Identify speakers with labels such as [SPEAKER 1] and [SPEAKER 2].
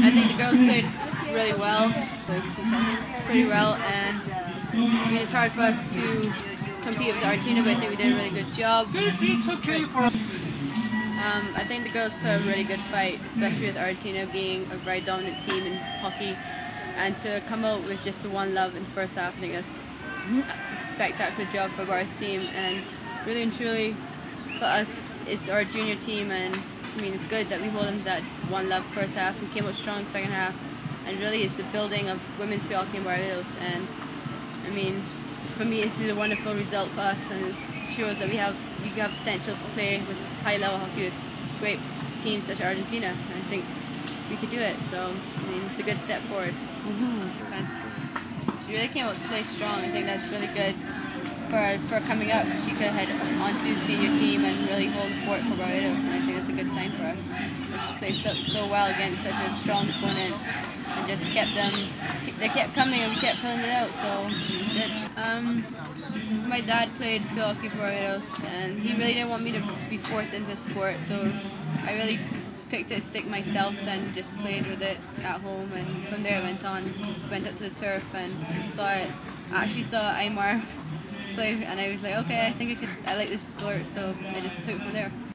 [SPEAKER 1] I think the girls played really well, pretty well, and I mean, it's hard for us to compete with Argentina, but I think we did a really good job. I think the girls put a really good fight, especially with Argentina being a very dominant team in hockey, and to come out with just the one love in the first half, I think that's a spectacular job for our team, and really and truly for us, it's our junior team, and I mean, it's good that we hold them to that one love first half. We came out strong second half, and really it's the building of women's hockey in Barbados, and I mean, for me, this is a wonderful result for us, and it shows that we have potential to play with high-level hockey with great teams such as Argentina, and I think we could do it. So, I mean, it's a good step forward. She really came out to play strong. I think that's really good for coming up. She could head onto the senior team and really hold the fort for Barbados, and I think that's a good sign for us. She played so well against such a strong opponent, and just they kept coming and we kept filling it out, so it was good. My dad played field hockey for Barbados, and he really didn't want me to be forced into sport, so I really picked it stick myself and just played with it at home, and from there I went up to the turf and saw it. I actually saw Aymar play, and I was like, okay, I think I like this sport, so I just took it from there.